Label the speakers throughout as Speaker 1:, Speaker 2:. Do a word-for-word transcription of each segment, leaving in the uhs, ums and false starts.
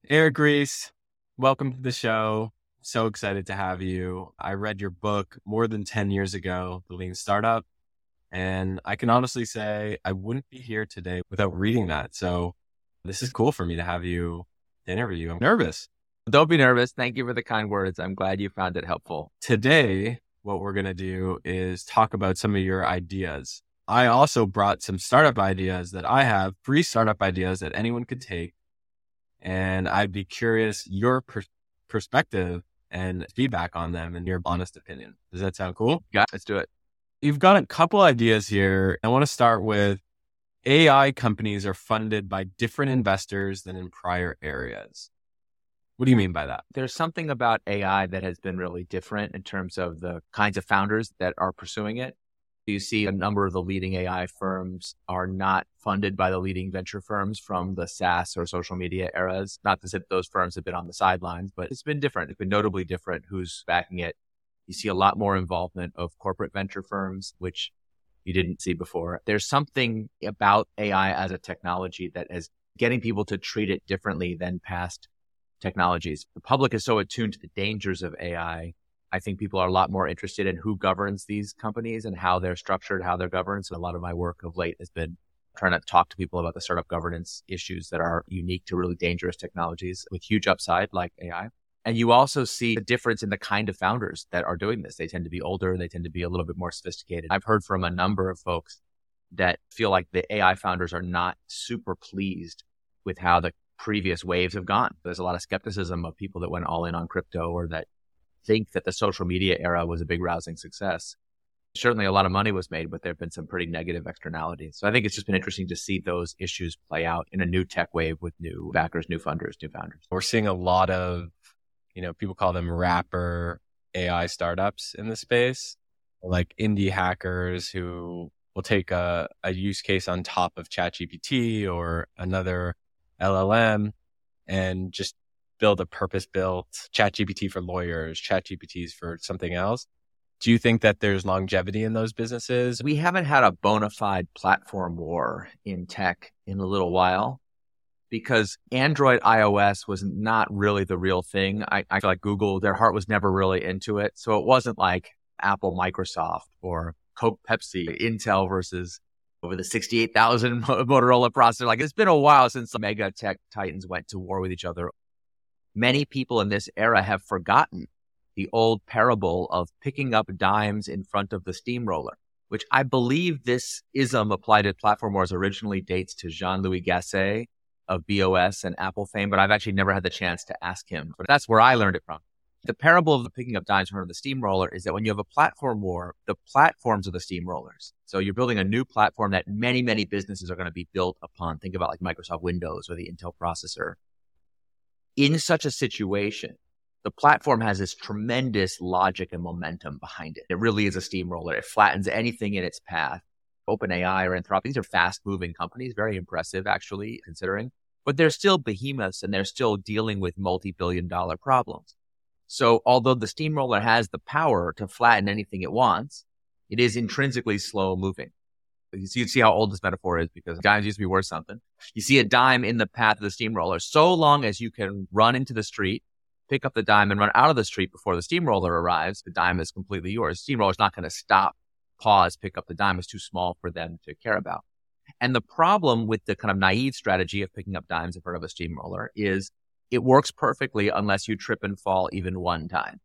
Speaker 1: Eric Reese, welcome to the show. So excited to have you. I read your book more than ten years ago, The Lean Startup, and I can honestly say I wouldn't be here today without reading that. So this is cool for me to have you interview you. I'm nervous.
Speaker 2: Don't be nervous. Thank you for the kind words. I'm glad you found it helpful.
Speaker 1: Today, what we're going to do is talk about some of your ideas. I also brought some startup ideas that I have, free startup ideas that anyone could take. And I'd be curious your per- perspective and feedback on them and your honest opinion. Does that sound cool?
Speaker 2: Yeah, let's do it.
Speaker 1: You've got a couple ideas here. I want to start with A I companies are funded by different investors than in prior areas. What do you mean by that?
Speaker 2: There's something about A I that has been really different in terms of the kinds of founders that are pursuing it. You see a number of the leading A I firms are not funded by the leading venture firms from the SaaS or social media eras. Not to say that those firms have been on the sidelines, but it's been different. It's been notably different who's backing it. You see a lot more involvement of corporate venture firms, which you didn't see before. There's something about A I as a technology that is getting people to treat it differently than past technologies. The public is so attuned to the dangers of A I. I think people are a lot more interested in who governs these companies and how they're structured, how they're governed. So a lot of my work of late has been trying to talk to people about the startup governance issues that are unique to really dangerous technologies with huge upside like A I. And you also see a difference in the kind of founders that are doing this. They tend to be older. They tend to be a little bit more sophisticated. I've heard from a number of folks that feel like the A I founders are not super pleased with how the previous waves have gone. There's a lot of skepticism of people that went all in on crypto or that think that the social media era was a big rousing success. Certainly a lot of money was made, but there have been some pretty negative externalities. So I think it's just been interesting to see those issues play out in a new tech wave with new backers, new funders, new founders.
Speaker 1: We're seeing a lot of, you know, people call them wrapper A I startups in the space, like indie hackers who will take a, a use case on top of ChatGPT or another L L M and just build a purpose-built ChatGPT for lawyers, ChatGPTs for something else. Do you think that there's longevity in those businesses?
Speaker 2: We haven't had a bona fide platform war in tech in a little while because Android iOS was not really the real thing. I, I feel like Google, their heart was never really into it. So it wasn't like Apple, Microsoft, or Coke, Pepsi, Intel versus over the sixty-eight thousand Motorola processor. Like it's been a while since the mega tech titans went to war with each other. Many people in this era have forgotten the old parable of picking up dimes in front of the steamroller, which I believe this ism applied to platform wars originally dates to Jean-Louis Gasset of B O S and Apple fame, but I've actually never had the chance to ask him. But that's where I learned it from. The parable of the picking up dimes in front of the steamroller is that when you have a platform war, the platforms are the steamrollers. So you're building a new platform that many, many businesses are going to be built upon. Think about like Microsoft Windows or the Intel processor. In such a situation, the platform has this tremendous logic and momentum behind it. It really is a steamroller. It flattens anything in its path. OpenAI or Anthropic, these are fast-moving companies, very impressive, actually, considering. But they're still behemoths, and they're still dealing with multi-billion dollar problems. So although the steamroller has the power to flatten anything it wants, it is intrinsically slow-moving. You see, you see how old this metaphor is because dimes used to be worth something. You see a dime in the path of the steamroller. So long as you can run into the street, pick up the dime and run out of the street before the steamroller arrives, the dime is completely yours. The steamroller's not going to stop, pause, pick up the dime. It's too small for them to care about. And the problem with the kind of naive strategy of picking up dimes in front of a steamroller is it works perfectly unless you trip and fall even one time.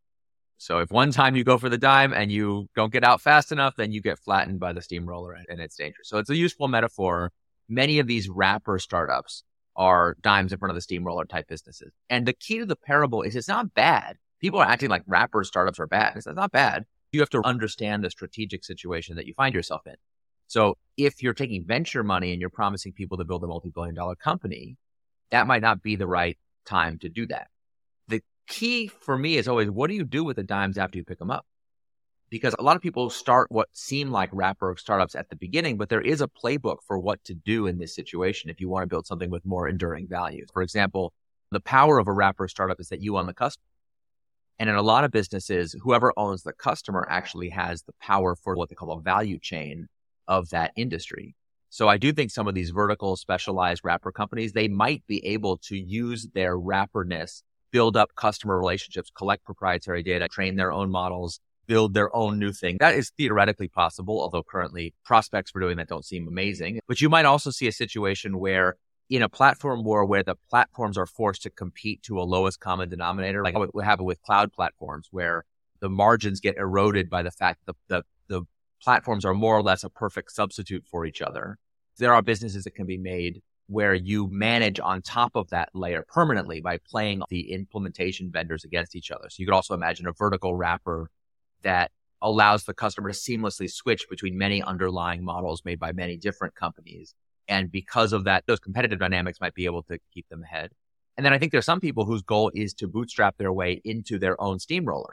Speaker 2: So if one time you go for the dime and you don't get out fast enough, then you get flattened by the steamroller and it's dangerous. So it's a useful metaphor. Many of these wrapper startups are dimes in front of the steamroller type businesses. And the key to the parable is it's not bad. People are acting like wrapper startups are bad. It's not bad. You have to understand the strategic situation that you find yourself in. So if you're taking venture money and you're promising people to build a multi-billion dollar company, that might not be the right time to do that. The key for me is always, what do you do with the dimes after you pick them up? Because a lot of people start what seem like wrapper startups at the beginning, but there is a playbook for what to do in this situation if you want to build something with more enduring value. For example, the power of a wrapper startup is that you own the customer. And in a lot of businesses, whoever owns the customer actually has the power for what they call a value chain of that industry. So I do think some of these vertical specialized wrapper companies, they might be able to use their wrapperness, build up customer relationships, collect proprietary data, train their own models, build their own new thing. That is theoretically possible, although currently prospects for doing that don't seem amazing. But you might also see a situation where in a platform war where the platforms are forced to compete to a lowest common denominator, like what happened with cloud platforms, where the margins get eroded by the fact that the, the, the platforms are more or less a perfect substitute for each other. There are businesses that can be made where you manage on top of that layer permanently by playing the implementation vendors against each other. So you could also imagine a vertical wrapper that allows the customer to seamlessly switch between many underlying models made by many different companies. And because of that, those competitive dynamics might be able to keep them ahead. And then I think there's some people whose goal is to bootstrap their way into their own steamroller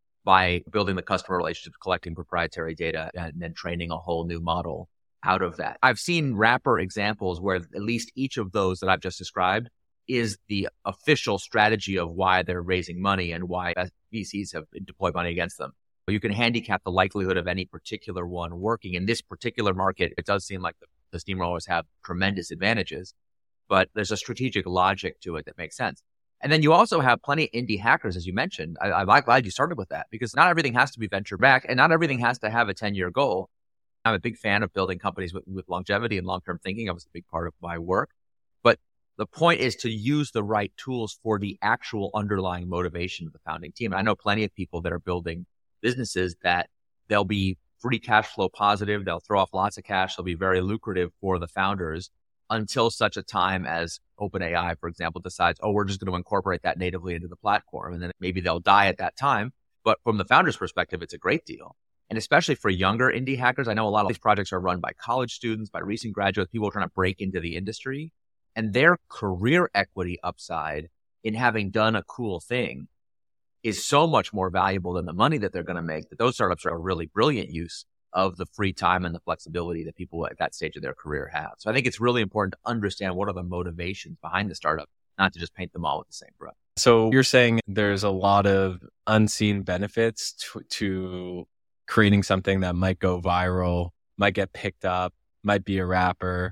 Speaker 2: by building the customer relationships, collecting proprietary data, and then training a whole new model out of that. I've seen wrapper examples where at least each of those that I've just described is the official strategy of why they're raising money and why V Cs have deployed money against them. You can handicap the likelihood of any particular one working. In this particular market, it does seem like the, the steamrollers have tremendous advantages, but there's a strategic logic to it that makes sense. And then you also have plenty of indie hackers, as you mentioned. I, I'm glad you started with that because not everything has to be venture back and not everything has to have a ten-year goal. I'm a big fan of building companies with, with longevity and long-term thinking. That was a big part of my work. But the point is to use the right tools for the actual underlying motivation of the founding team. And I know plenty of people that are building businesses that they'll be free cash flow positive. They'll throw off lots of cash. They'll be very lucrative for the founders until such a time as OpenAI, for example, decides, oh, we're just going to incorporate that natively into the platform. And then maybe they'll die at that time. But from the founder's perspective, it's a great deal. And especially for younger indie hackers, I know a lot of these projects are run by college students, by recent graduates, people trying to break into the industry. And their career equity upside in having done a cool thing is so much more valuable than the money that they're going to make, that those startups are a really brilliant use of the free time and the flexibility that people at that stage of their career have. So I think it's really important to understand what are the motivations behind the startup, not to just paint them all with the same brush.
Speaker 1: So you're saying there's a lot of unseen benefits to, to creating something that might go viral, might get picked up, might be a wrapper,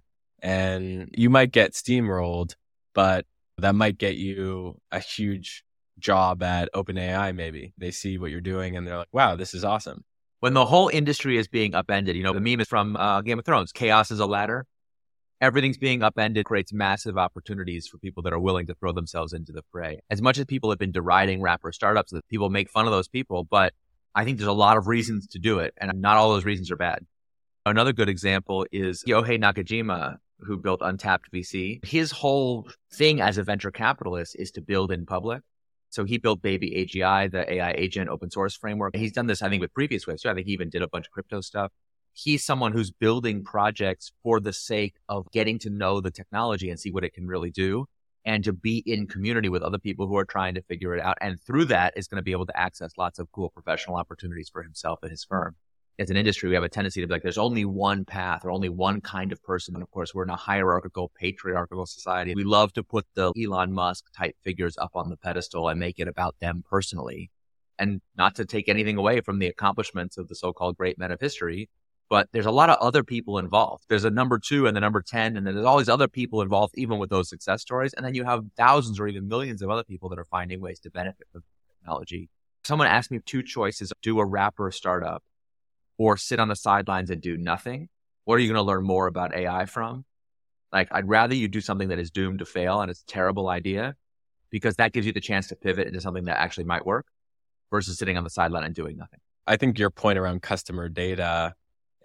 Speaker 1: and you might get steamrolled, but that might get you a huge job at OpenAI. Maybe they see what you're doing and they're like, wow, this is awesome.
Speaker 2: When the whole industry is being upended, you know, the meme is from uh, Game of Thrones, chaos is a ladder. Everything's being upended, creates massive opportunities for people that are willing to throw themselves into the fray. As much as people have been deriding wrapper startups, that people make fun of those people, but I think there's a lot of reasons to do it, and not all those reasons are bad. Another good example is Yohei Nakajima, who built Untapped V C. His whole thing as a venture capitalist is to build in public. So he built Baby A G I, the A I agent open source framework. He's done this, I think, with previous waves. So I think he even did a bunch of crypto stuff. He's someone who's building projects for the sake of getting to know the technology and see what it can really do, and to be in community with other people who are trying to figure it out. And through that is going to be able to access lots of cool professional opportunities for himself and his firm. As an industry, we have a tendency to be like, there's only one path or only one kind of person. And of course, we're in a hierarchical, patriarchal society. We love to put the Elon Musk type figures up on the pedestal and make it about them personally. And not to take anything away from the accomplishments of the so-called great men of history, but there's a lot of other people involved. There's a number two and the number ten, and then there's all these other people involved, even with those success stories. And then you have thousands or even millions of other people that are finding ways to benefit from technology. Someone asked me two choices: do a wrapper startup or sit on the sidelines and do nothing. What are you going to learn more about A I from? Like, I'd rather you do something that is doomed to fail and it's a terrible idea, because that gives you the chance to pivot into something that actually might work versus sitting on the sideline and doing nothing.
Speaker 1: I think your point around customer data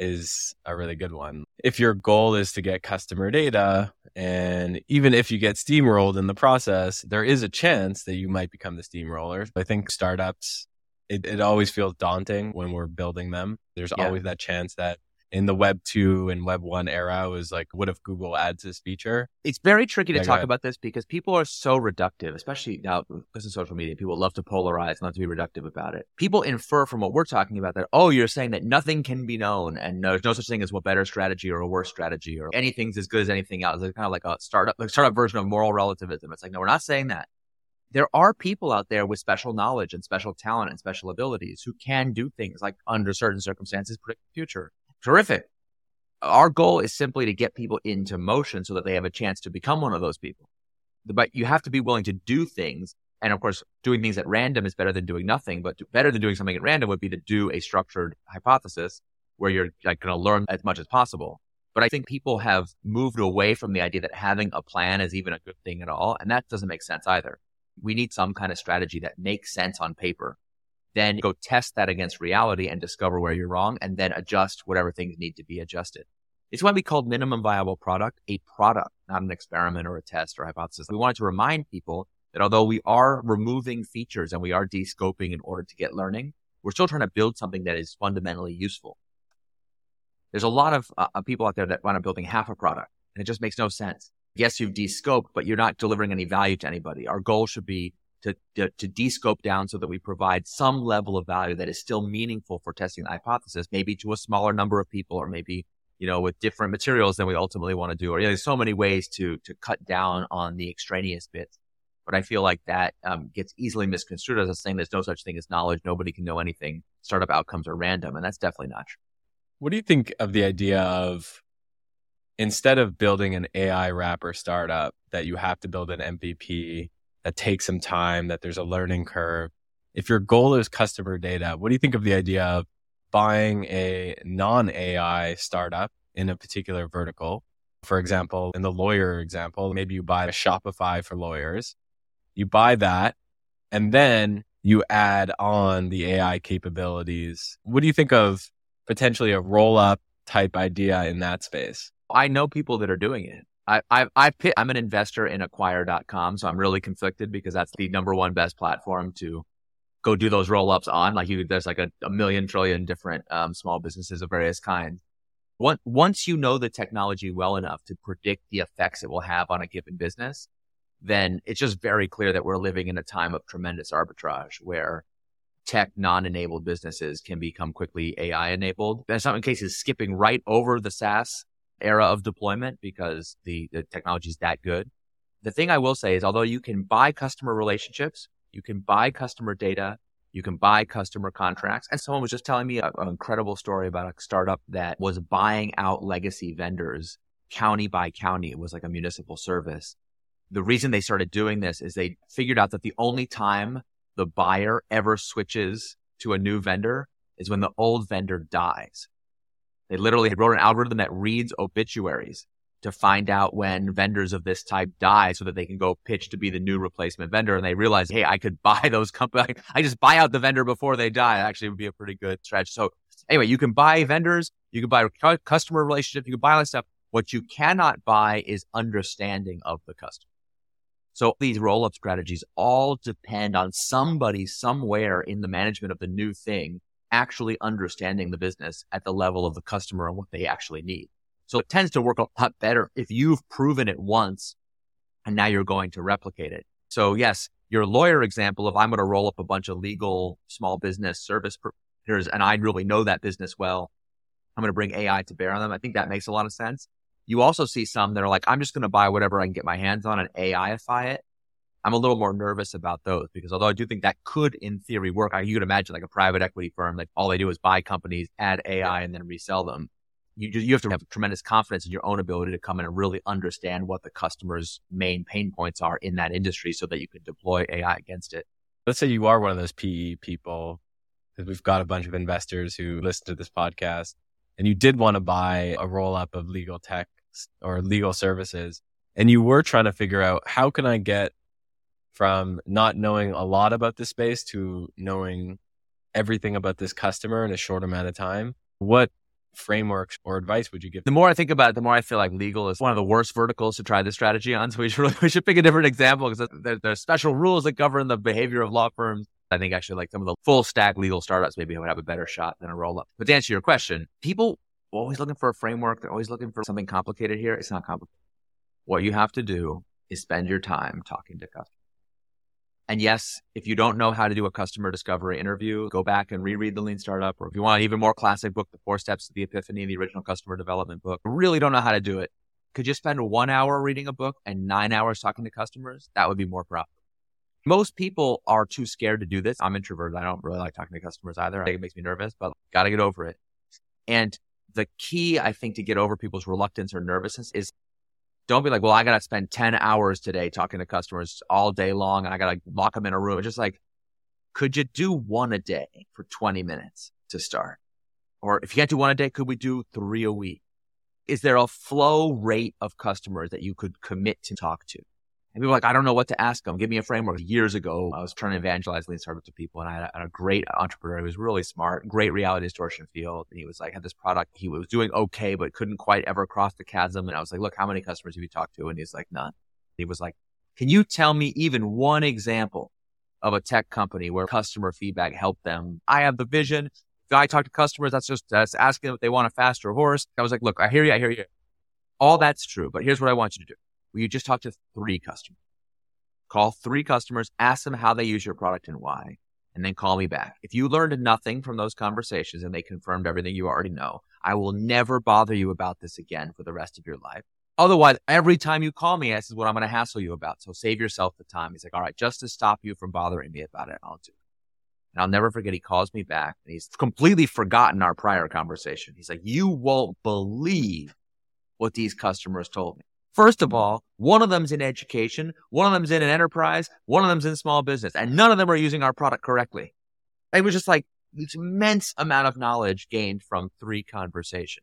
Speaker 1: is a really good one. If your goal is to get customer data, and even if you get steamrolled in the process, there is a chance that you might become the steamroller. I think startups, it, it always feels daunting when we're building them. There's yeah. always that chance that in the Web two and Web one era, it was like, what if Google adds this feature?
Speaker 2: It's very tricky to yeah, talk about this because people are so reductive, especially now because of social media. People love to polarize, not to be reductive about it. People infer from what we're talking about that, oh, you're saying that nothing can be known and no, there's no such thing as a better strategy or a worse strategy or anything's as good as anything else. It's kind of like a startup, like startup version of moral relativism. It's like, no, we're not saying that. There are people out there with special knowledge and special talent and special abilities who can do things like under certain circumstances predict the future. Terrific. Our goal is simply to get people into motion so that they have a chance to become one of those people. But you have to be willing to do things. And of course, doing things at random is better than doing nothing, but better than doing something at random would be to do a structured hypothesis where you're like going to learn as much as possible. But I think people have moved away from the idea that having a plan is even a good thing at all. And that doesn't make sense either. We need some kind of strategy that makes sense on paper. Then go test that against reality and discover where you're wrong, and then adjust whatever things need to be adjusted. It's why we called minimum viable product a product, not an experiment or a test or hypothesis. We wanted to remind people that although we are removing features and we are de-scoping in order to get learning, we're still trying to build something that is fundamentally useful. There's a lot of uh, people out there that want to building half a product, and it just makes no sense. Yes, you've de-scoped, but you're not delivering any value to anybody. Our goal should be to, to, to de-scope down so that we provide some level of value that is still meaningful for testing the hypothesis, maybe to a smaller number of people, or maybe, you know, with different materials than we ultimately want to do. Or, you know, there's so many ways to, to cut down on the extraneous bits. But I feel like that um, gets easily misconstrued as a saying there's no such thing as knowledge. Nobody can know anything. Startup outcomes are random. And that's definitely not true.
Speaker 1: What do you think of the idea of, instead of building an A I wrapper startup, that you have to build an M V P, that takes some time, that there's a learning curve? If your goal is customer data, what do you think of the idea of buying a non-A I startup in a particular vertical? For example, in the lawyer example, maybe you buy a Shopify for lawyers. You buy that, and then you add on the A I capabilities. What do you think of potentially a roll-up type idea in that space?
Speaker 2: I know people that are doing it. I, I, I pit, I'm an investor in acquire dot com, so I'm really conflicted because that's the number one best platform to go do those roll-ups on. Like you, there's like a, a million trillion different um, small businesses of various kinds. Once, once you know the technology well enough to predict the effects it will have on a given business, then it's just very clear that we're living in a time of tremendous arbitrage where tech non-enabled businesses can become quickly A I-enabled. In some cases, skipping right over the SaaS era of deployment because the, the technology is that good. The thing I will say is, although you can buy customer relationships, you can buy customer data, you can buy customer contracts. And someone was just telling me a, an incredible story about a startup that was buying out legacy vendors county by county. It was like a municipal service. The reason they started doing this is they figured out that the only time the buyer ever switches to a new vendor is when the old vendor dies. They literally wrote an algorithm that reads obituaries to find out when vendors of this type die so that they can go pitch to be the new replacement vendor. And they realized, hey, I could buy those companies. I just buy out the vendor before they die. It actually would be a pretty good stretch. So anyway, you can buy vendors, you can buy customer relationships, you can buy all that stuff. What you cannot buy is understanding of the customer. So these roll-up strategies all depend on somebody somewhere in the management of the new thing actually understanding the business at the level of the customer and what they actually need. So it tends to work a lot better if you've proven it once and now you're going to replicate it. So yes, your lawyer example of I'm going to roll up a bunch of legal small business service providers and I really know that business well, I'm going to bring A I to bear on them. I think that makes a lot of sense. You also see some that are like, I'm just going to buy whatever I can get my hands on and A I-ify it. I'm a little more nervous about those because although I do think that could in theory work, I, you could imagine like a private equity firm, like all they do is buy companies, add A I and then resell them. You you have to have tremendous confidence in your own ability to come in and really understand what the customer's main pain points are in that industry so that you can deploy A I against it.
Speaker 1: Let's say you are one of those P E people, because we've got a bunch of investors who listen to this podcast, and you did want to buy a roll-up of legal tech or legal services, and you were trying to figure out, how can I get from not knowing a lot about this space to knowing everything about this customer in a short amount of time? What frameworks or advice would you give?
Speaker 2: The more I think about it, the more I feel like legal is one of the worst verticals to try this strategy on. So we should, really, we should pick a different example because there, there are special rules that govern the behavior of law firms. I think actually like some of the full stack legal startups maybe would have a better shot than a roll up. But to answer your question, people are always looking for a framework. They're always looking for something complicated here. It's not complicated. What you have to do is spend your time talking to customers. And yes, if you don't know how to do a customer discovery interview, go back and reread the Lean Startup. Or if you want an even more classic book, The Four Steps to the Epiphany, the original customer development book, really don't know how to do it. Could you spend one hour reading a book and nine hours talking to customers? That would be more profitable. Most people are too scared to do this. I'm introverted. I don't really like talking to customers either. I think it makes me nervous, but got to get over it. And the key, I think, to get over people's reluctance or nervousness is don't be like, well, I got to spend ten hours today talking to customers all day long and I got to lock them in a room. It's just like, could you do one a day for twenty minutes to start? Or if you can't do one a day, could we do three a week? Is there a flow rate of customers that you could commit to talk to? And people are like, I don't know what to ask them. Give me a framework. Years ago, I was trying to evangelize lean startup to people, and I had a, a great entrepreneur who was really smart, great reality distortion field. And he was like, had this product. He was doing okay, but couldn't quite ever cross the chasm. And I was like, look, how many customers have you talked to? And he's like, none. He was like, can you tell me even one example of a tech company where customer feedback helped them? I have the vision. If I talk to customers, that's just that's asking them if they want a faster horse. I was like, look, I hear you, I hear you. All that's true, but here's what I want you to do. Will you just talk to three customers? Call three customers, ask them how they use your product and why, and then call me back. If you learned nothing from those conversations and they confirmed everything you already know, I will never bother you about this again for the rest of your life. Otherwise, every time you call me, this is what I'm going to hassle you about. So save yourself the time. He's like, all right, just to stop you from bothering me about it, I'll do it. And I'll never forget, he calls me back and he's completely forgotten our prior conversation. He's like, you won't believe what these customers told me. First of all, one of them's in education, one of them's in an enterprise, one of them's in small business, and none of them are using our product correctly. It was just like this immense amount of knowledge gained from three conversations.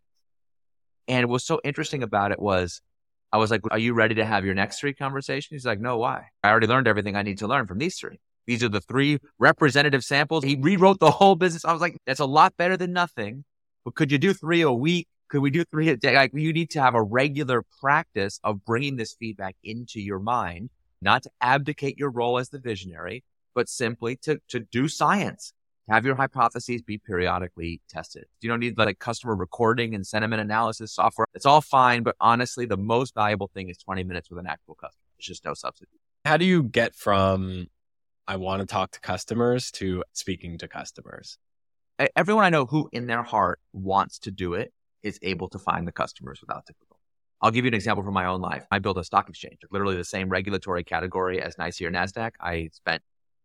Speaker 2: And what's so interesting about it was, I was like, are you ready to have your next three conversations? He's like, no, why? I already learned everything I need to learn from these three. These are the three representative samples. He rewrote the whole business. I was like, that's a lot better than nothing. But could you do three a week? Could we do three a day? Like, you need to have a regular practice of bringing this feedback into your mind, not to abdicate your role as the visionary, but simply to, to do science. Have your hypotheses be periodically tested. You don't need like customer recording and sentiment analysis software. It's all fine, but honestly, the most valuable thing is twenty minutes with an actual customer. There's just no substitute.
Speaker 1: How do you get from I want to talk to customers to speaking to customers?
Speaker 2: Everyone I know who in their heart wants to do it is able to find the customers without difficulty. I'll give you an example from my own life. I built a stock exchange, literally the same regulatory category as NYSE or NASDAQ. I spent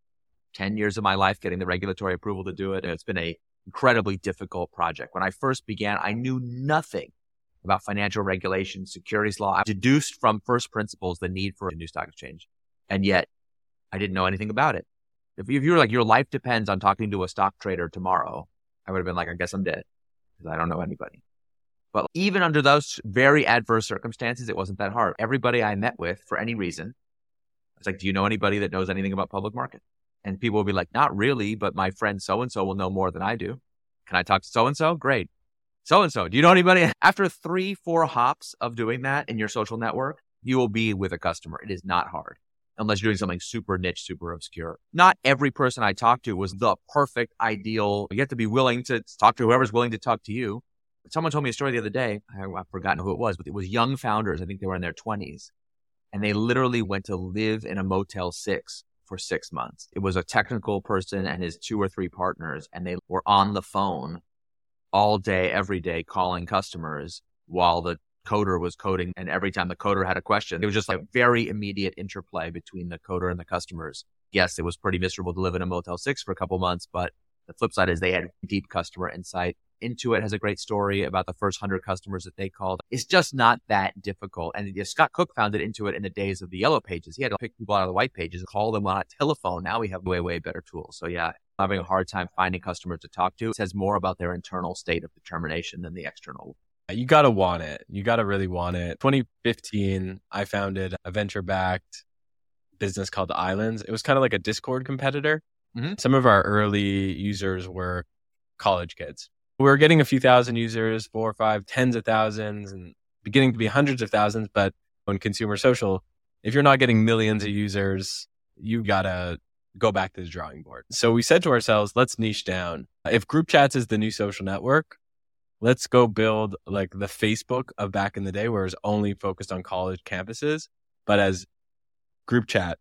Speaker 2: ten years of my life getting the regulatory approval to do it. And it's been an incredibly difficult project. When I first began, I knew nothing about financial regulation, securities law. I deduced from first principles the need for a new stock exchange. And yet I didn't know anything about it. If you were like, your life depends on talking to a stock trader tomorrow, I would have been like, I guess I'm dead because I don't know anybody. But even under those very adverse circumstances, it wasn't that hard. Everybody I met with, for any reason, I was like, do you know anybody that knows anything about public market? And people will be like, not really, but my friend so-and-so will know more than I do. Can I talk to so-and-so? Great. So-and-so, do you know anybody? After three, four hops of doing that in your social network, you will be with a customer. It is not hard unless you're doing something super niche, super obscure. Not every person I talked to was the perfect, ideal. You have to be willing to talk to whoever's willing to talk to you. Someone told me a story the other day. I, I've forgotten who it was, but it was young founders. I think they were in their twenties. And they literally went to live in a Motel six for six months. It was a technical person and his two or three partners, and they were on the phone all day, every day, calling customers while the coder was coding. And every time the coder had a question, it was just like very immediate interplay between the coder and the customers. Yes, it was pretty miserable to live in a Motel six for a couple months, but the flip side is they had deep customer insight. Intuit has a great story about the first hundred customers that they called. It's just not that difficult. And yeah, Scott Cook founded Intuit in the days of the yellow pages. He had to pick people out of the white pages and call them on a telephone. Now we have way, way better tools. So yeah, I'm having a hard time finding customers to talk to. It says more about their internal state of determination than the external.
Speaker 1: You got to want it. You got to really want it. twenty fifteen, I founded a venture-backed business called Islands. It was kind of like a Discord competitor. Mm-hmm. Some of our early users were college kids. We were getting a few thousand users, four or five, tens of thousands, and beginning to be hundreds of thousands. But on consumer social, if you're not getting millions of users, you got to go back to the drawing board. So we said to ourselves, let's niche down. If group chats is the new social network, let's go build like the Facebook of back in the day where it was only focused on college campuses, but as group chat.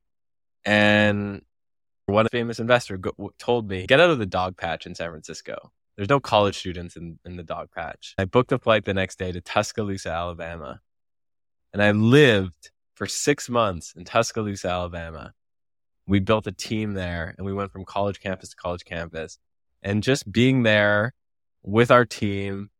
Speaker 1: And one famous investor go- told me, get out of the dog patch in San Francisco. There's no college students in, in the dog patch. I booked a flight the next day to Tuscaloosa, Alabama. And I lived for six months in Tuscaloosa, Alabama. We built a team there and we went from college campus to college campus. And just being there with our team,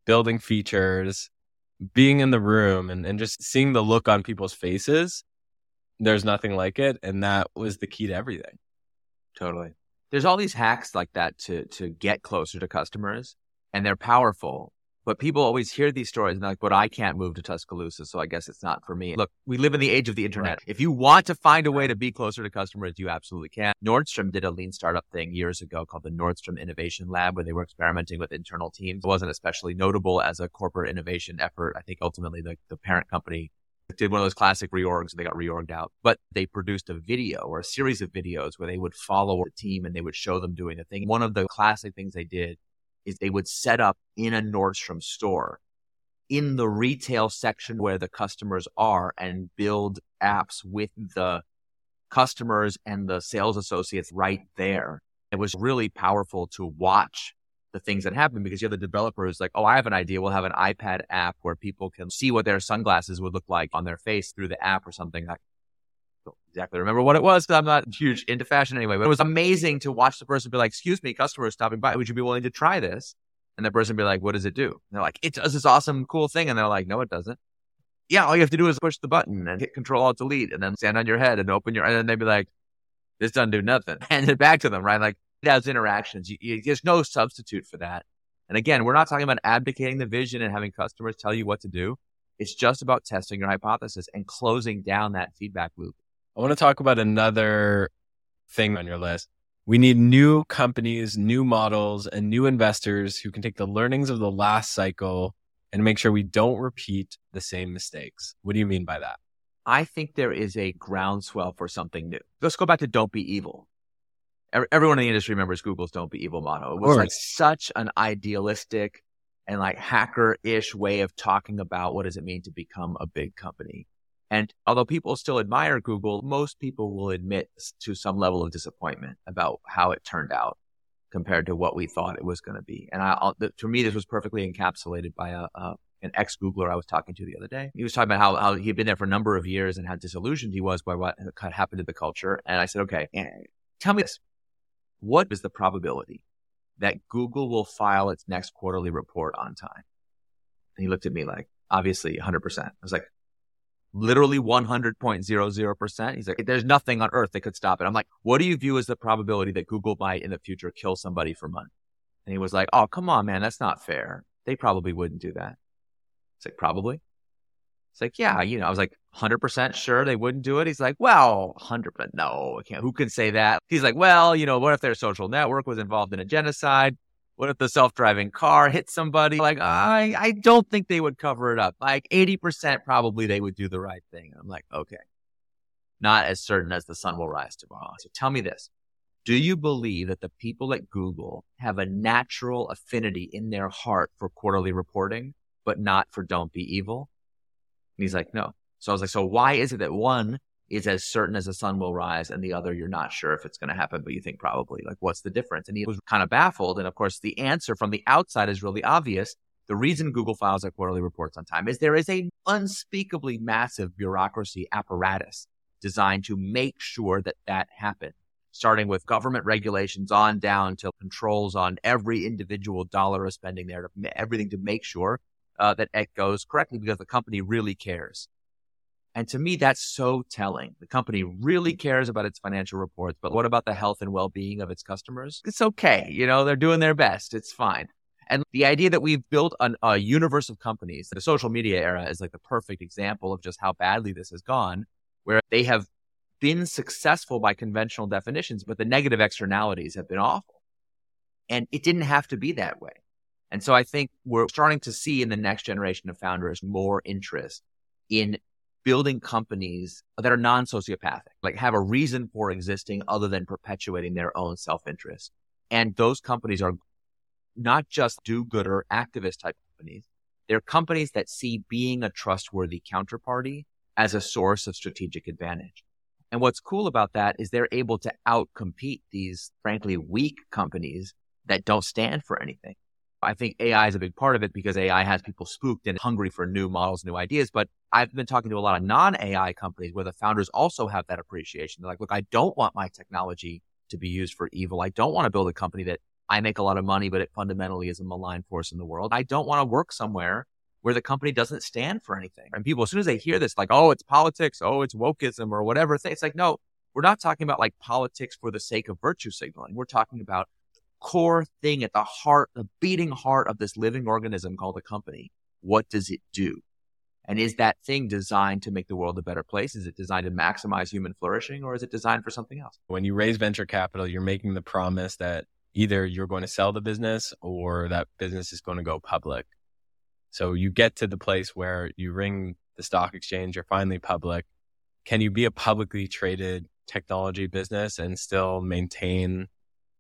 Speaker 1: building features, being in the room and, and just seeing the look on people's faces. There's nothing like it. And that was the key to everything.
Speaker 2: Totally. There's all these hacks like that to to get closer to customers, and they're powerful. But people always hear these stories and they're like, but I can't move to Tuscaloosa, so I guess it's not for me. Look, we live in the age of the internet. Right. If you want to find a way to be closer to customers, you absolutely can. Nordstrom did a lean startup thing years ago called the Nordstrom Innovation Lab, where they were experimenting with internal teams. It wasn't especially notable as a corporate innovation effort. I think ultimately the, the parent company did one of those classic reorgs and they got reorged out. But they produced a video or a series of videos where they would follow the team and they would show them doing a thing. One of the classic things they did is they would set up in a Nordstrom store in the retail section where the customers are and build apps with the customers and the sales associates right there. It was really powerful to watch the things that happen because you have the developers like, oh, I have an idea. We'll have an iPad app where people can see what their sunglasses would look like on their face through the app or something. I don't exactly remember what it was because I'm not huge into fashion anyway, but it was amazing to watch the person be like, excuse me, customer is stopping by. Would you be willing to try this? And the person be like, what does it do? And they're like, it does this awesome, cool thing. And they're like, no, it doesn't. Yeah, all you have to do is push the button and hit Control Alt Delete and then stand on your head and open your, and then they'd be like, this doesn't do nothing. Hand it back to them, right? Like it has interactions. You, you, there's no substitute for that. And again, we're not talking about abdicating the vision and having customers tell you what to do. It's just about testing your hypothesis and closing down that feedback loop.
Speaker 1: I want to talk about another thing on your list. We need new companies, new models, and new investors who can take the learnings of the last cycle and make sure we don't repeat the same mistakes. What do you mean by that?
Speaker 2: I think there is a groundswell for something new. Let's go back to don't be evil. Everyone in the industry remembers Google's don't be evil motto. It was like such an idealistic and like hacker-ish way of talking about what does it mean to become a big company. And although people still admire Google, most people will admit to some level of disappointment about how it turned out compared to what we thought it was going to be. And I, to me, this was perfectly encapsulated by a, a an ex-Googler I was talking to the other day. He was talking about how, how he'd been there for a number of years and how disillusioned he was by what had happened to the culture. And I said, okay, tell me this. What is the probability that Google will file its next quarterly report on time? And he looked at me like, obviously one hundred percent. I was like, literally one hundred point zero zero percent. He's like, there's nothing on earth that could stop it. I'm like, what do you view as the probability that Google might in the future kill somebody for money? And he was like, oh, come on, man, that's not fair. They probably wouldn't do that. It's like, probably? It's like, yeah, you know, I was like, one hundred percent sure they wouldn't do it. He's like, well, one hundred percent, no, I can't. Who can say that? He's like, well, you know, what if their social network was involved in a genocide? What if the self-driving car hit somebody? Like, I, I don't think they would cover it up. Like eighty percent probably they would do the right thing. I'm like, okay, not as certain as the sun will rise tomorrow. So tell me this. Do you believe that the people at Google have a natural affinity in their heart for quarterly reporting, but not for don't be evil? And he's like, no. So I was like, so why is it that one is as certain as the sun will rise and the other you're not sure if it's going to happen, but you think probably? Like, what's the difference? And he was kind of baffled. And of course, the answer from the outside is really obvious. The reason Google files their quarterly reports on time is there is a unspeakably massive bureaucracy apparatus designed to make sure that that happens, starting with government regulations on down to controls on every individual dollar of spending there, to everything to make sure uh, that it goes correctly because the company really cares. And to me, that's so telling. The company really cares about its financial reports, but what about the health and well-being of its customers? It's okay. You know, they're doing their best. It's fine. And the idea that we've built an, a universe of companies, the social media era is like the perfect example of just how badly this has gone, where they have been successful by conventional definitions, but the negative externalities have been awful. And it didn't have to be that way. And so I think we're starting to see in the next generation of founders more interest in building companies that are non-sociopathic, like have a reason for existing other than perpetuating their own self-interest. And those companies are not just do-gooder activist type companies. They're companies that see being a trustworthy counterparty as a source of strategic advantage. And what's cool about that is they're able to outcompete these, frankly, weak companies that don't stand for anything. I think A I is a big part of it because A I has people spooked and hungry for new models, new ideas. But I've been talking to a lot of non-A I companies where the founders also have that appreciation. They're like, look, I don't want my technology to be used for evil. I don't want to build a company that I make a lot of money, but it fundamentally is a malign force in the world. I don't want to work somewhere where the company doesn't stand for anything. And people, as soon as they hear this, like, oh, it's politics, oh, it's wokeism or whatever, it's like, no, we're not talking about like politics for the sake of virtue signaling. We're talking about core thing at the heart, the beating heart of this living organism called a company. What does it do? And is that thing designed to make the world a better place? Is it designed to maximize human flourishing, or is it designed for something else?
Speaker 1: When you raise venture capital, you're making the promise that either you're going to sell the business or that business is going to go public. So you get to the place where you ring the stock exchange, you're finally public. Can you be a publicly traded technology business and still maintain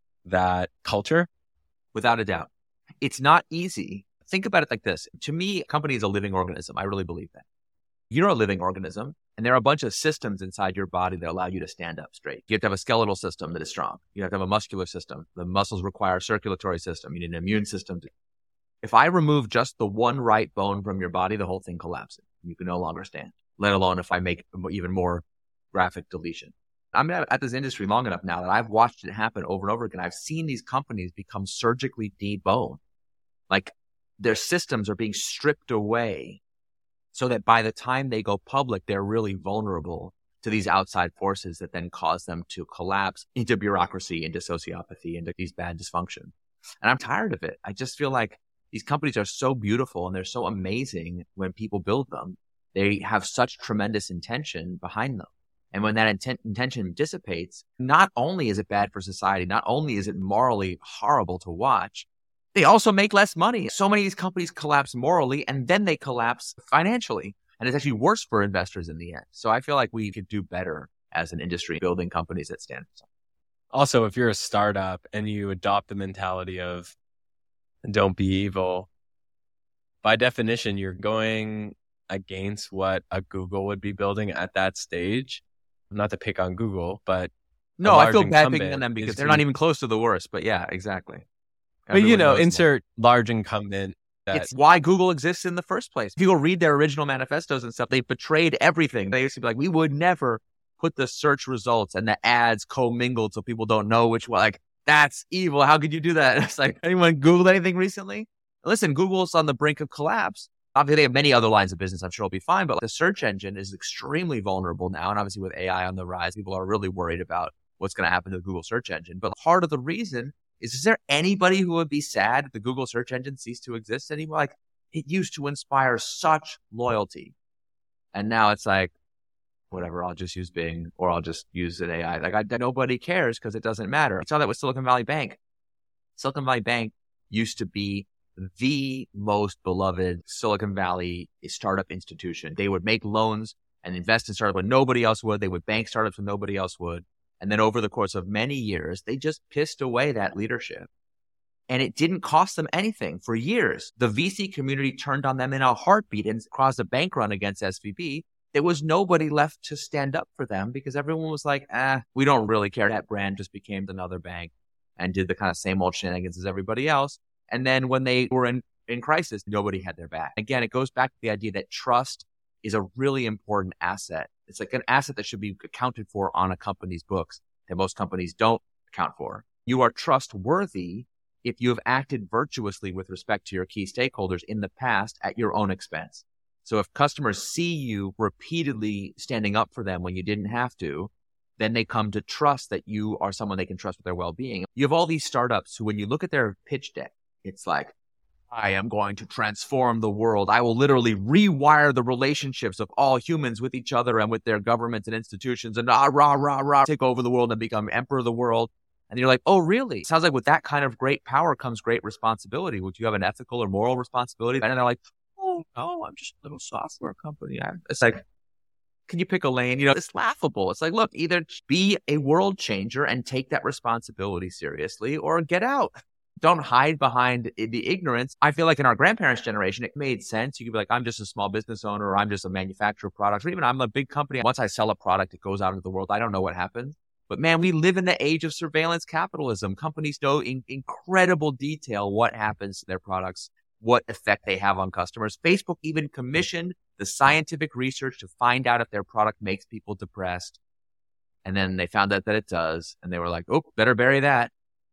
Speaker 1: that culture?
Speaker 2: Without a doubt. It's not easy. Think about it like this. To me, a company is a living organism. I really believe that. You're a living organism, and there are a bunch of systems inside your body that allow you to stand up straight. You have to have a skeletal system that is strong. You have to have a muscular system. The muscles require a circulatory system. You need an immune system. If I remove just the one right bone from your body, the whole thing collapses. You can no longer stand, let alone if I make even more graphic deletion. I'm at this industry long enough now that I've watched it happen over and over again. I've seen these companies become surgically deboned. Like their systems are being stripped away so that by the time they go public, they're really vulnerable to these outside forces that then cause them to collapse into bureaucracy, into sociopathy, into these bad dysfunction. And I'm tired of it. I just feel like these companies are so beautiful and they're so amazing when people build them. They have such tremendous intention behind them. And when that intent, intention dissipates, not only is it bad for society, not only is it morally horrible to watch, they also make less money. So many of these companies collapse morally and then they collapse financially. And it's actually worse for investors in the end. So I feel like we could do better as an industry building companies that stand for something.
Speaker 1: Also, if you're a startup and you adopt the mentality of don't be evil, by definition, you're going against what a Google would be building at that stage. Not to pick on Google, but
Speaker 2: no, I feel bad picking on them because they're not even close to the worst. But yeah, exactly.
Speaker 1: But you know, insert large incumbent. That...
Speaker 2: It's why Google exists in the first place. If you go read their original manifestos and stuff, they betrayed everything. They used to be like, we would never put the search results and the ads commingled so people don't know which one. Like, that's evil. How could you do that? It's like, anyone Googled anything recently? Listen, Google's on the brink of collapse. Obviously, they have many other lines of business. I'm sure it'll be fine, but the search engine is extremely vulnerable now. And obviously with A I on the rise, people are really worried about what's going to happen to the Google search engine. But part of the reason is, is there anybody who would be sad if the Google search engine ceased to exist anymore? Like, it used to inspire such loyalty. And now it's like, whatever, I'll just use Bing or I'll just use an A I. Like, I, nobody cares because it doesn't matter. I saw that with Silicon Valley Bank. Silicon Valley Bank used to be the most beloved Silicon Valley startup institution. They would make loans and invest in startups when nobody else would. They would bank startups when nobody else would. And then over the course of many years, they just pissed away that leadership. And it didn't cost them anything for years. The V C community turned on them in a heartbeat and caused a bank run against S V B. There was nobody left to stand up for them because everyone was like, ah, we don't really care. That brand just became another bank and did the kind of same old shenanigans as everybody else. And then when they were in, in crisis, nobody had their back. Again, it goes back to the idea that trust is a really important asset. It's like an asset that should be accounted for on a company's books that most companies don't account for. You are trustworthy if you have acted virtuously with respect to your key stakeholders in the past at your own expense. So if customers see you repeatedly standing up for them when you didn't have to, then they come to trust that you are someone they can trust with their well-being. You have all these startups who, when you look at their pitch deck, it's like, I am going to transform the world. I will literally rewire the relationships of all humans with each other and with their governments and institutions and ah, rah, rah, rah, take over the world and become emperor of the world. And you're like, oh, really? Sounds like with that kind of great power comes great responsibility. Would you have an ethical or moral responsibility? And they're like, oh, no, I'm just a little software company. It's like, can you pick a lane? You know, it's laughable. It's like, look, either be a world changer and take that responsibility seriously or get out. Don't hide behind the ignorance. I feel like in our grandparents' generation, it made sense. You could be like, I'm just a small business owner, or I'm just a manufacturer of products, or even I'm a big company. Once I sell a product, it goes out into the world. I don't know what happens. But man, we live in the age of surveillance capitalism. Companies know in incredible detail what happens to their products, what effect they have on customers. Facebook even commissioned the scientific research to find out if their product makes people depressed. And then they found out that it does. And they were like, oh, better bury that.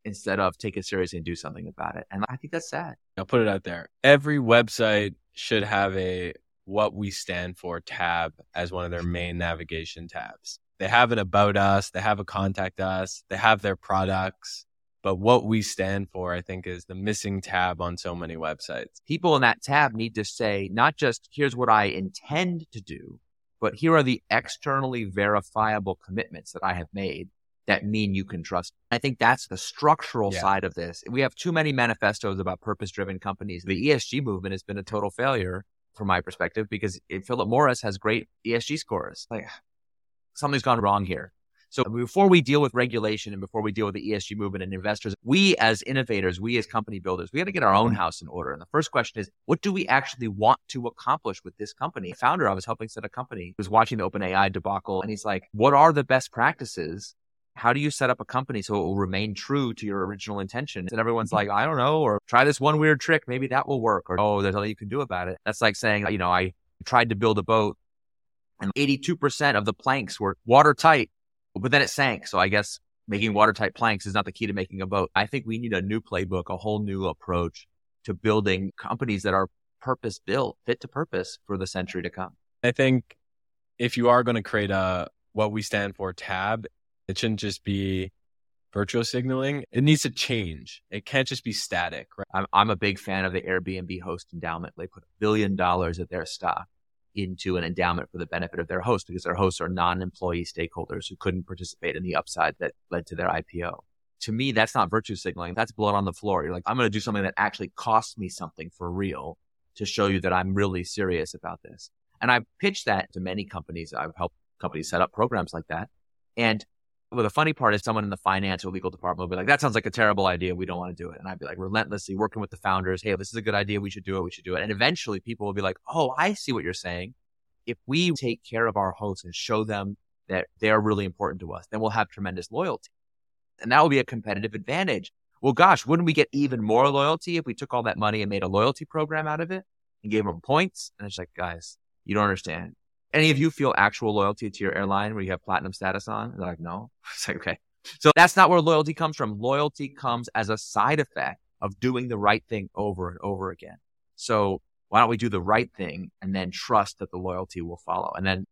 Speaker 2: instead of take it seriously and do something about it. And I think that's sad.
Speaker 1: I'll put it out there. Every website should have a what we stand for tab as one of their main navigation tabs. They have an about us, they have a contact us, they have their products. But what we stand for, I think, is the missing tab on so many websites.
Speaker 2: People in that tab need to say, not just here's what I intend to do, but here are the externally verifiable commitments that I have made that mean you can trust. I think that's the structural yeah. side of this. We have too many manifestos about purpose-driven companies. The E S G movement has been a total failure from my perspective because Philip Morris has great E S G scores. Like, something's gone wrong here. So before we deal with regulation and before we deal with the E S G movement and investors, we as innovators, we as company builders, we got to get our own house in order. And the first question is, what do we actually want to accomplish with this company? The founder I was helping set a company was watching the OpenAI debacle. And he's like, what are the best practices? How do you set up a company so it will remain true to your original intention? And everyone's like, I don't know, or try this one weird trick. Maybe that will work. Or, oh, there's nothing you can do about it. That's like saying, you know, I tried to build a boat and eighty-two percent of the planks were watertight. But then it sank. So I guess making watertight planks is not the key to making a boat. I think we need a new playbook, a whole new approach to building companies that are purpose built, fit to purpose for the century to come.
Speaker 1: I think if you are going to create a what we stand for tab, it shouldn't just be virtual signaling. It needs to change. It can't just be static. Right?
Speaker 2: I'm, I'm a big fan of the Airbnb host endowment. They put a billion dollars of their stock into an endowment for the benefit of their host because their hosts are non-employee stakeholders who couldn't participate in the upside that led to their I P O. To me, that's not virtue signaling. That's blood on the floor. You're like, I'm going to do something that actually costs me something for real to show you that I'm really serious about this. And I've pitched that to many companies. I've helped companies set up programs like that. And well, the funny part is someone in the finance or legal department will be like, that sounds like a terrible idea. We don't want to do it. And I'd be like, relentlessly working with the founders. Hey, this is a good idea. We should do it. We should do it. And eventually people will be like, oh, I see what you're saying. If we take care of our hosts and show them that they're really important to us, then we'll have tremendous loyalty. And that will be a competitive advantage. Well, gosh, wouldn't we get even more loyalty if we took all that money and made a loyalty program out of it and gave them points? And it's like, guys, you don't understand. Any of you feel actual loyalty to your airline where you have platinum status on? And they're like, no. It's like, okay. So that's not where loyalty comes from. Loyalty comes as a side effect of doing the right thing over and over again. So why don't we do the right thing and then trust that the loyalty will follow? And then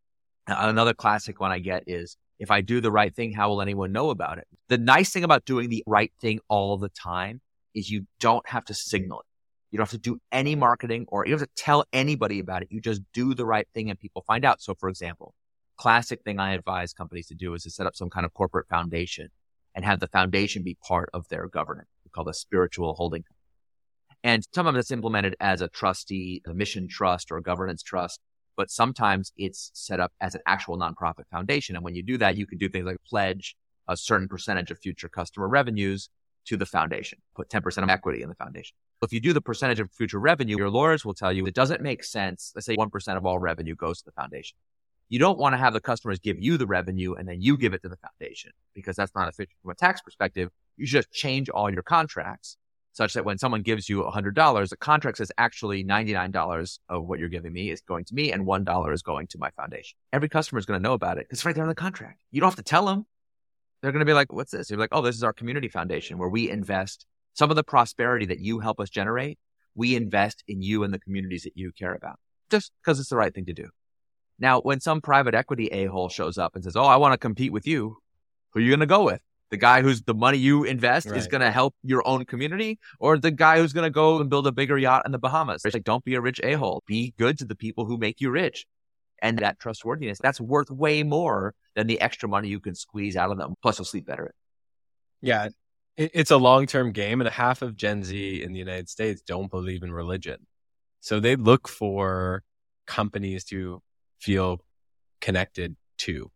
Speaker 2: another classic one I get is, if I do the right thing, how will anyone know about it? The nice thing about doing the right thing all the time is you don't have to signal it. You don't have to do any marketing or you don't have to tell anybody about it. You just do the right thing and people find out. So for example, classic thing I advise companies to do is to set up some kind of corporate foundation and have the foundation be part of their governance. We call it a spiritual holding company. And sometimes it's implemented as a trustee, a mission trust or a governance trust, but sometimes it's set up as an actual nonprofit foundation. And when you do that, you can do things like pledge a certain percentage of future customer revenues to the foundation, put ten percent of equity in the foundation. If you do the percentage of future revenue, your lawyers will tell you it doesn't make sense. Let's say one percent of all revenue goes to the foundation. You don't want to have the customers give you the revenue and then you give it to the foundation because that's not efficient from a tax perspective. You should just change all your contracts such that when someone gives you one hundred dollars, the contract says actually ninety-nine dollars of what you're giving me is going to me and one dollar is going to my foundation. Every customer is going to know about it. It's right there in the contract. You don't have to tell them. They're going to be like, what's this? You're like, oh, this is our community foundation where we invest some of the prosperity that you help us generate. We invest in you and the communities that you care about just because it's the right thing to do. Now, when some private equity a-hole shows up and says, oh, I want to compete with you, who are you going to go with? The guy who's the money you invest right. is going to help your own community, or the guy who's going to go and build a bigger yacht in the Bahamas? It's like, don't be a rich a-hole. Be good to the people who make you rich. And that trustworthiness, that's worth way more than the extra money you can squeeze out of them. Plus, you'll sleep better.
Speaker 1: Yeah, it, it's a long-term game, and half of Gen Z in the United States don't believe in religion. So they look for companies to feel connected to.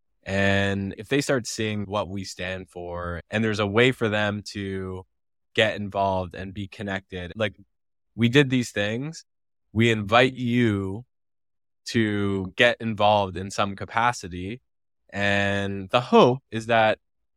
Speaker 1: And if they start seeing what we stand for, and there's a way for them to get involved and be connected, like we did these things, we invite you to get involved in some capacity. And the hope is that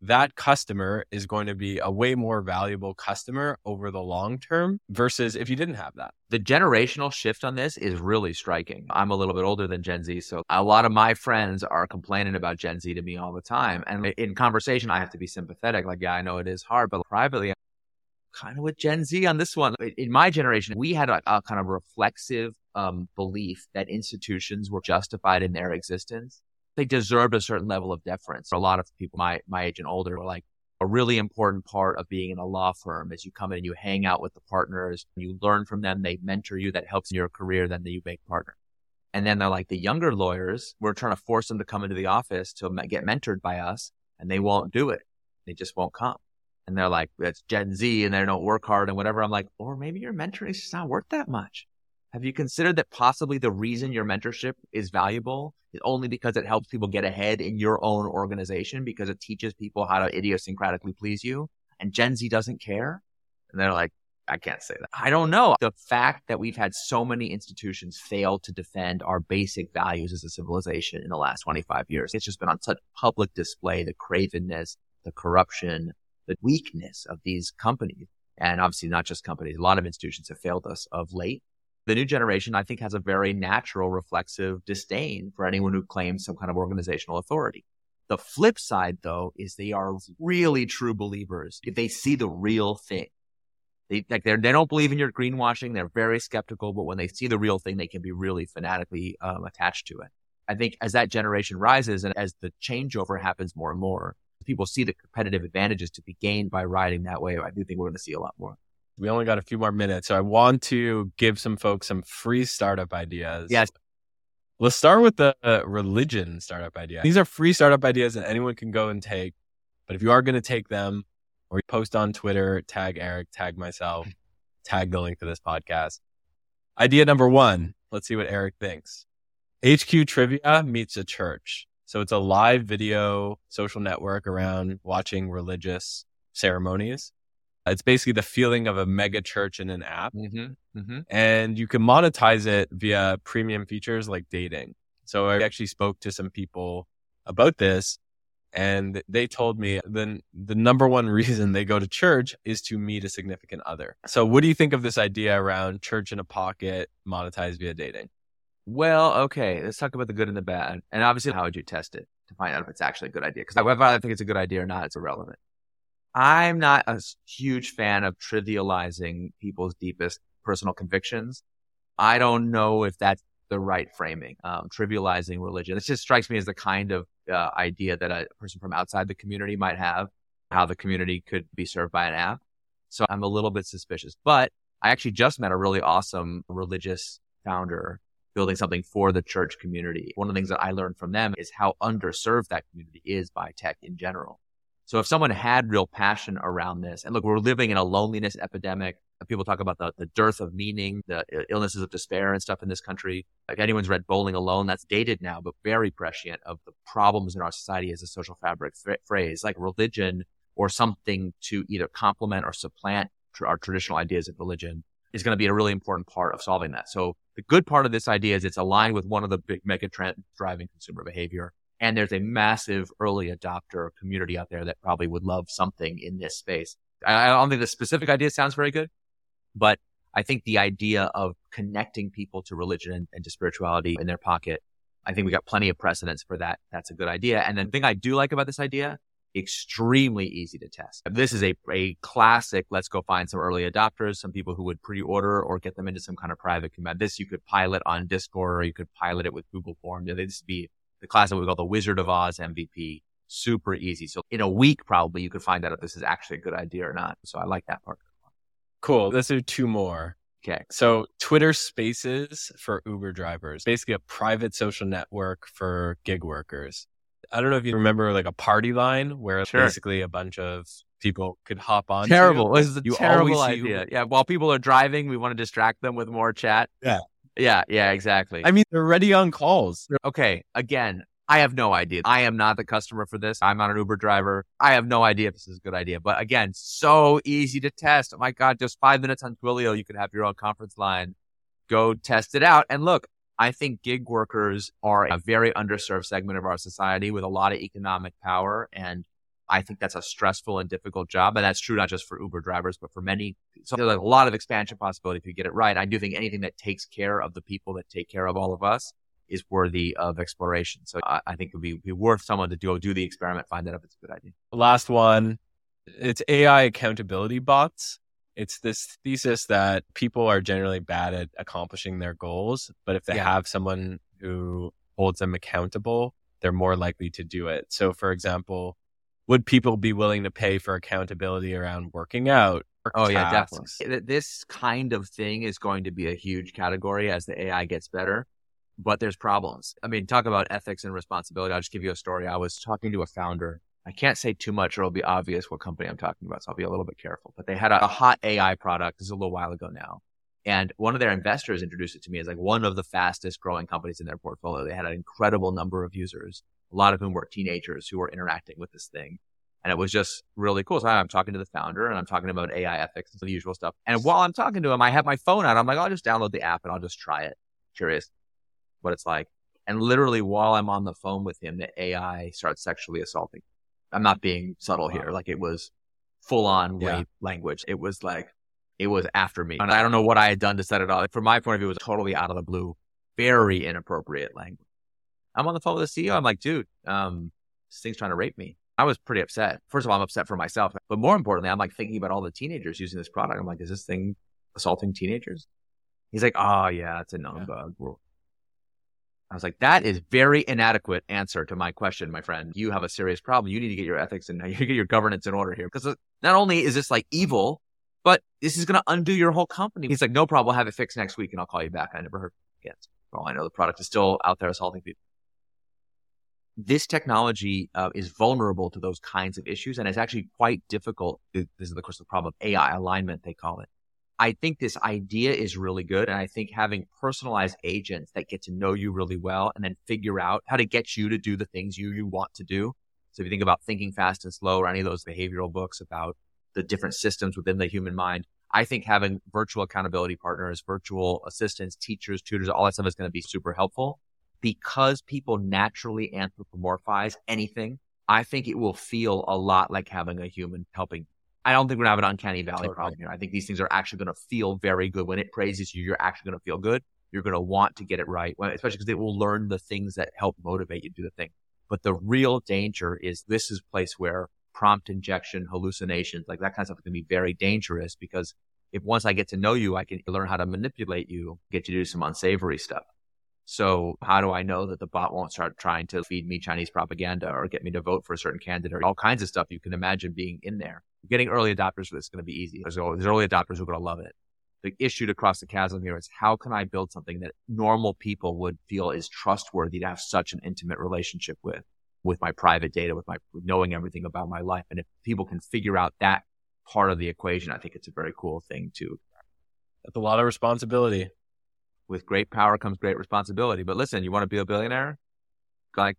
Speaker 1: that customer is going to be a way more valuable customer over the long term versus if you didn't have that.
Speaker 2: The generational shift on this is really striking. I'm a little bit older than Gen Z, so a lot of my friends are complaining about Gen Z to me all the time. And in conversation, I have to be sympathetic. Like, yeah, I know it is hard, but privately, I'm kind of with Gen Z on this one. In my generation, we had a, a kind of reflexive um, belief that institutions were justified in their existence. They deserved a certain level of deference. A lot of people my my age and older were like, a really important part of being in a law firm is you come in and you hang out with the partners, you learn from them, they mentor you, that helps in your career, then you make partner. And then they're like, the younger lawyers, we're trying to force them to come into the office to get mentored by us, and they won't do it. They just won't come. And they're like, it's Gen Z and they don't work hard and whatever. I'm like, or maybe your mentoring is just not worth that much. Have you considered that possibly the reason your mentorship is valuable is only because it helps people get ahead in your own organization, because it teaches people how to idiosyncratically please you, and Gen Z doesn't care? And they're like, I can't say that. I don't know. The fact that we've had so many institutions fail to defend our basic values as a civilization in the last twenty-five years, it's just been on such public display, the cravenness, the corruption, the weakness of these companies. And obviously not just companies, a lot of institutions have failed us of late. The new generation, I think, has a very natural, reflexive disdain for anyone who claims some kind of organizational authority. The flip side, though, is they are really true believers if they see the real thing. They like they they don't believe in your greenwashing. They're very skeptical, but when they see the real thing, they can be really fanatically um, attached to it. I think as that generation rises and as the changeover happens more and more, people see the competitive advantages to be gained by riding that wave. I do think we're going to see a lot more.
Speaker 1: We only got a few more minutes, so I want to give some folks some free startup ideas.
Speaker 2: Yes.
Speaker 1: Let's start with the uh, religion startup idea. These are free startup ideas that anyone can go and take. But if you are going to take them, or you post on Twitter, tag Eric, tag myself, tag the link to this podcast. Idea number one, let's see what Eric thinks. H Q Trivia meets a church. So it's a live video social network around watching religious ceremonies. It's basically the feeling of a mega church in an app.
Speaker 2: Mm-hmm, mm-hmm.
Speaker 1: And you can monetize it via premium features like dating. So I actually spoke to some people about this, and they told me the, the number one reason they go to church is to meet a significant other. So what do you think of this idea around church in a pocket, monetized via dating?
Speaker 2: Well, okay, let's talk about the good and the bad. And obviously, how would you test it to find out if it's actually a good idea? Because whether I think it's a good idea or not, it's irrelevant. I'm not a huge fan of trivializing people's deepest personal convictions. I don't know if that's the right framing, um, trivializing religion. It just strikes me as the kind of uh, idea that a person from outside the community might have, how the community could be served by an app. So I'm a little bit suspicious. But I actually just met a really awesome religious founder building something for the church community. One of the things that I learned from them is how underserved that community is by tech in general. So if someone had real passion around this, and look, we're living in a loneliness epidemic. People talk about the, the dearth of meaning, the illnesses of despair and stuff in this country. Like anyone's read Bowling Alone, that's dated now, but very prescient of the problems in our society as a social fabric th- phrase, like religion or something to either complement or supplant tr- our traditional ideas of religion is going to be a really important part of solving that. So the good part of this idea is it's aligned with one of the big mega trends driving consumer behavior. And there's a massive early adopter community out there that probably would love something in this space. I, I don't think the specific idea sounds very good, but I think the idea of connecting people to religion and, and to spirituality in their pocket, I think we got plenty of precedents for that. That's a good idea. And then the thing I do like about this idea, extremely easy to test. This is a, a classic, let's go find some early adopters, some people who would pre-order or get them into some kind of private command. This you could pilot on Discord, or you could pilot it with Google Forms. This would be the class that we call the Wizard of Oz M V P. Super easy. So in a week, probably you could find out if this is actually a good idea or not. So I like that part.
Speaker 1: Cool. Let's do two more.
Speaker 2: Okay.
Speaker 1: So Twitter Spaces for Uber drivers, basically a private social network for gig workers. I don't know if you remember like a party line where
Speaker 2: Sure.
Speaker 1: basically a bunch of people could hop on.
Speaker 2: Terrible. This is a
Speaker 1: You
Speaker 2: terrible
Speaker 1: always see
Speaker 2: idea.
Speaker 1: Uber.
Speaker 2: Yeah. While people are driving, we want to distract them with more chat.
Speaker 1: Yeah.
Speaker 2: Yeah. Yeah, exactly.
Speaker 1: I mean, they're already on calls.
Speaker 2: Okay. Again, I have no idea. I am not the customer for this. I'm not an Uber driver. I have no idea if this is a good idea. But again, so easy to test. Oh my God, just five minutes on Twilio, you could have your own conference line. Go test it out. And look, I think gig workers are a very underserved segment of our society with a lot of economic power. And I think that's a stressful and difficult job. And that's true not just for Uber drivers, but for many. So there's a lot of expansion possibility if you get it right. I do think anything that takes care of the people that take care of all of us is worthy of exploration. So I, I think it would be, be worth someone to do, do the experiment, find out if it's a good idea.
Speaker 1: Last one, it's A I accountability bots. It's this thesis that people are generally bad at accomplishing their goals, but if they
Speaker 2: Yeah.
Speaker 1: have someone who holds them accountable, they're more likely to do it. So for example, would people be willing to pay for accountability around working out? Or
Speaker 2: Oh, yeah,
Speaker 1: tasks?
Speaker 2: definitely. This kind of thing is going to be a huge category as the A I gets better, but there's problems. I mean, talk about ethics and responsibility. I'll just give you a story. I was talking to a founder. I can't say too much or it'll be obvious what company I'm talking about, so I'll be a little bit careful. But they had a, a hot A I product. This is a little while ago now. And one of their investors introduced it to me as like one of the fastest growing companies in their portfolio. They had an incredible number of users, a lot of whom were teenagers who were interacting with this thing. And it was just really cool. So I'm talking to the founder and I'm talking about A I ethics and the usual stuff. And while I'm talking to him, I have my phone out. I'm like, I'll just download the app and I'll just try it. Curious what it's like. And literally while I'm on the phone with him, the A I starts sexually assaulting. I'm not being subtle here. Like it was full on
Speaker 1: Yeah.
Speaker 2: rape language. It was like, it was after me. And I don't know what I had done to set it off. From my point of view, it was totally out of the blue, very inappropriate language. I'm on the phone with the C E O. I'm like, dude, um, this thing's trying to rape me. I was pretty upset. First of all, I'm upset for myself, but more importantly, I'm like thinking about all the teenagers using this product. I'm like, is this thing assaulting teenagers? He's like, oh yeah, it's a known
Speaker 1: Yeah.
Speaker 2: bug. I was like, that is very inadequate answer to my question, my friend. You have a serious problem. You need to get your ethics and you get your governance in order here. Because not only is this like evil, but this is going to undo your whole company. He's like, no problem. We'll have it fixed next week and I'll call you back. I never heard from him again. For all I know, the product is still out there assaulting people. This technology uh, is vulnerable to those kinds of issues, and it's actually quite difficult. This is, of course, the problem of A I alignment, they call it. I think this idea is really good, and I think having personalized agents that get to know you really well and then figure out how to get you to do the things you, you want to do. So if you think about Thinking Fast and Slow or any of those behavioral books about the different systems within the human mind, I think having virtual accountability partners, virtual assistants, teachers, tutors, all that stuff is going to be super helpful. Because people naturally anthropomorphize anything, I think it will feel a lot like having a human helping. I don't think we're going to have an uncanny valley
Speaker 1: Totally.
Speaker 2: problem here. I think these things are actually going to feel very good. When it praises you, you're actually going to feel good. You're going to want to get it right, especially because it will learn the things that help motivate you to do the thing. But the real danger is this is a place where prompt injection, hallucinations, like that kind of stuff can be very dangerous, because if once I get to know you, I can learn how to manipulate you, get you to do some unsavory stuff. So how do I know that the bot won't start trying to feed me Chinese propaganda or get me to vote for a certain candidate, or all kinds of stuff you can imagine being in there? Getting early adopters for this is going to be easy. There's, there's early adopters who are going to love it. The issue to cross the chasm here is how can I build something that normal people would feel is trustworthy to have such an intimate relationship with, with my private data, with my knowing everything about my life. And if people can figure out that part of the equation, I think it's a very cool thing too.
Speaker 1: That's a lot of responsibility.
Speaker 2: With great power comes great responsibility. But listen, you want to be a billionaire? Like,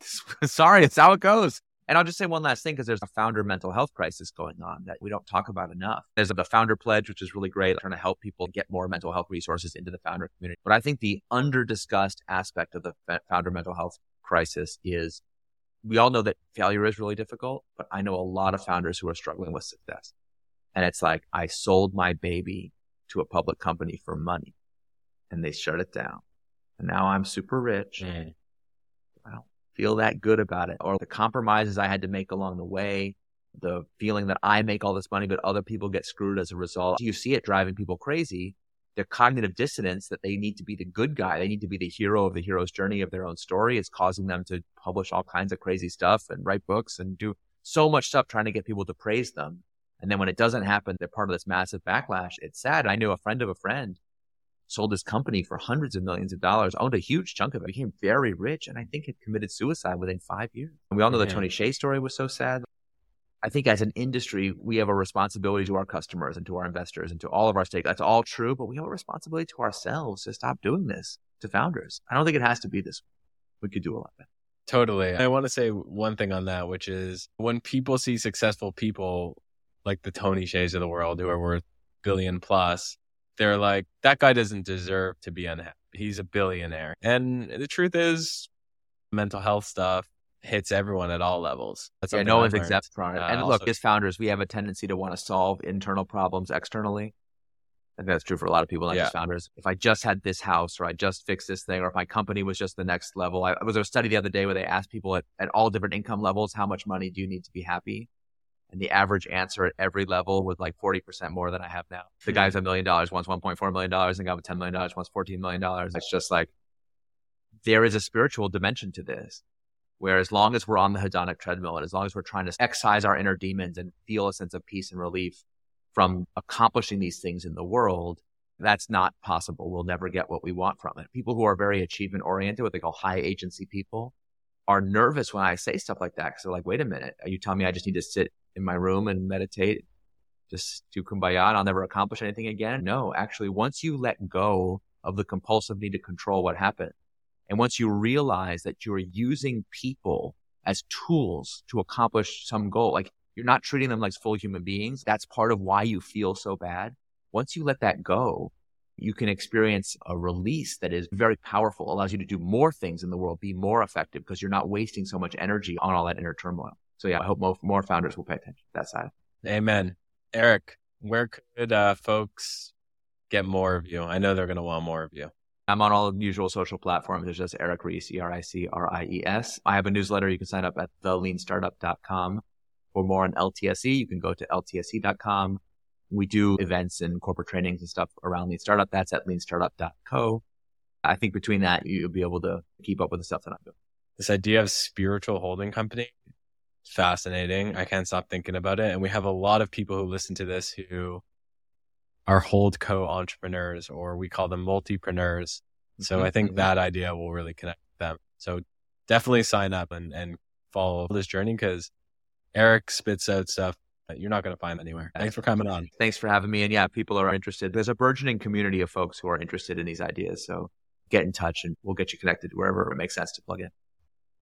Speaker 2: sorry, it's how it goes. And I'll just say one last thing, because there's a founder mental health crisis going on that we don't talk about enough. There's the founder pledge, which is really great, trying to help people get more mental health resources into the founder community. But I think the under-discussed aspect of the founder mental health crisis is we all know that failure is really difficult, but I know a lot of founders who are struggling with success. And it's like, I sold my baby to a public company for money, and they shut it down. And now I'm super rich.
Speaker 1: Mm.
Speaker 2: I don't feel that good about it. Or the compromises I had to make along the way, the feeling that I make all this money, but other people get screwed as a result. You see it driving people crazy. Their cognitive dissonance that they need to be the good guy. They need to be the hero of the hero's journey of their own story. It's causing them to publish all kinds of crazy stuff and write books and do so much stuff trying to get people to praise them. And then when it doesn't happen, they're part of this massive backlash. It's sad. I knew a friend of a friend sold his company for hundreds of millions of dollars, owned a huge chunk of it, became very rich, and I think had committed suicide within five years. And we all know the
Speaker 1: Yeah.
Speaker 2: Tony Hsieh story was so sad. I think as an industry, we have a responsibility to our customers and to our investors and to all of our stakeholders. That's all true, but we have a responsibility to ourselves to stop doing this to founders. I don't think it has to be this way. We could do a lot better.
Speaker 1: Totally. I want to say one thing on that, which is when people see successful people like the Tony Hsiehs of the world who are worth billion plus, they're like, that guy doesn't deserve to be unhappy. He's a billionaire. And the truth is, mental health stuff, hits everyone at all levels. That's
Speaker 2: Yeah,
Speaker 1: something
Speaker 2: no
Speaker 1: I've
Speaker 2: one's
Speaker 1: learned.
Speaker 2: exempt from it.
Speaker 1: Uh,
Speaker 2: And look,
Speaker 1: also,
Speaker 2: as founders, we have a tendency to want to solve internal problems externally. I think that's true for a lot of people, not
Speaker 1: yeah,
Speaker 2: just founders. If I just had this house, or I just fixed this thing, or if my company was just the next level. I, I was at a study the other day where they asked people at, at all different income levels, how much money do you need to be happy? And the average answer at every level was like forty percent more than I have now. The guy who's a million dollars wants one point four million dollars, and the guy with ten million dollars wants fourteen million dollars. It's just like, there is a spiritual dimension to this, where as long as we're on the hedonic treadmill, and as long as we're trying to excise our inner demons and feel a sense of peace and relief from accomplishing these things in the world, that's not possible. We'll never get what we want from it. People who are very achievement oriented, what they call high agency people, are nervous when I say stuff like that, because they're like, wait a minute, are you telling me I just need to sit in my room and meditate, just do kumbaya, and I'll never accomplish anything again? No, actually, once you let go of the compulsive need to control what happened, and once you realize that you're using people as tools to accomplish some goal, like you're not treating them like full human beings, that's part of why you feel so bad. Once you let that go, you can experience a release that is very powerful, allows you to do more things in the world, be more effective, because you're not wasting so much energy on all that inner turmoil. So yeah, I hope more, more founders will pay attention to that side.
Speaker 1: Amen. Eric, where could uh, folks get more of you? I know they're going to want more of you.
Speaker 2: I'm on all the usual social platforms. There's just Eric Ries, E R I C R I E S. I have a newsletter. You can sign up at the lean startup dot com. For more on L T S E, you can go to L T S E dot com. We do events and corporate trainings and stuff around Lean Startup. That's at lean startup dot co. I think between that, you'll be able to keep up with the stuff that I'm doing.
Speaker 1: This idea of spiritual holding company, fascinating. I can't stop thinking about it. And we have a lot of people who listen to this who are holdco entrepreneurs, or we call them multipreneurs. So mm-hmm. I think that idea will really connect them. So definitely sign up and, and follow this journey, because Eric spits out stuff that you're not going to find anywhere. Thanks for coming on.
Speaker 2: Thanks for having me. And yeah, people are interested. There's a burgeoning community of folks who are interested in these ideas. So get in touch and we'll get you connected wherever it makes sense to plug in.